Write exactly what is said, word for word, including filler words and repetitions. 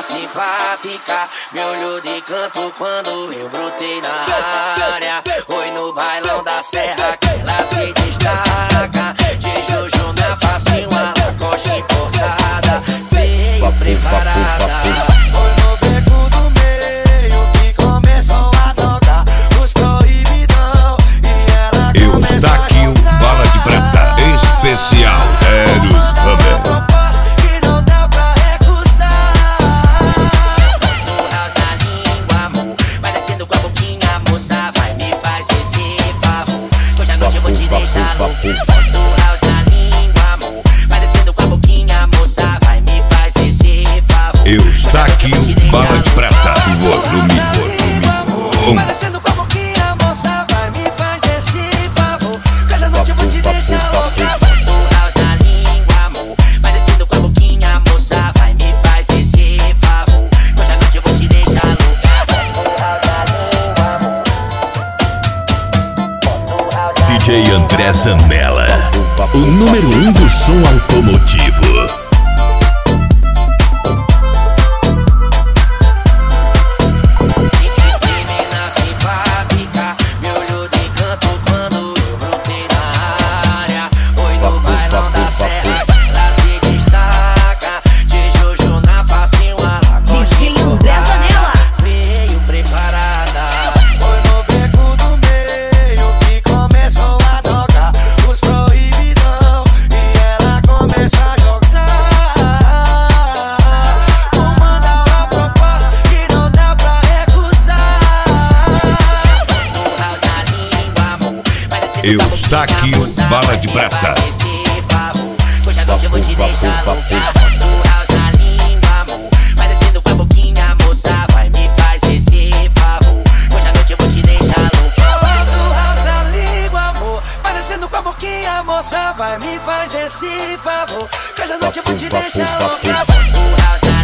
simpática, me olhou de canto quando eu brotei na área. Oi no bailão da serra que ela se destaca. De Jojo na face, uma lacoste importada, veio preparada. Foi no beco do meio que começou a tocar os proibidão e ela Eustáquio Bala de Prata, especial Eros Hammer. Bota o house na língua, amor. Vai descendo com a boquinha, moça. Vai, me faz esse favor. Eustáquio Bala de Prata, volume, volume. Vai descendo com a boquinha, moça. Vai, me faz esse favor. Que hoje à noite eu vou te deixar louca. Bota o house na língua, amor. Vai descendo com a boquinha, moça. Vai, me faz esse favor. Que hoje à noite eu vou te deixar louca. Bota o house na língua, amor. D J André Zanella, o número um do som automotivo. Menina simpática, me olhou de canto quando eu brotei na área. Oi no bailão da serra, ela se destaca. De Jojo na face, uma lacoste D J André Zanella veio preparada. Foi no beco do meio que começou a tocar os proibidão e ela começou a jogar. Vou mandar uma proposta que não dá pra recusar. Bota o house na língua, amor. Vai descendo com a Eustáquio boquinha, Bala moça. de Vai, me Prata. faz esse favor. Hoje à noite eu vou te deixar louca. Bota o house na língua, amor. Vai descendo com a boquinha, moça. Vai, me faz esse favor. Hoje à noite eu vou te deixar louca. Bota o house na língua, amor. Vai descendo com a boquinha, moça. Vai, me faz esse favor. Hoje à noite eu vou te deixar louca. Bota o house na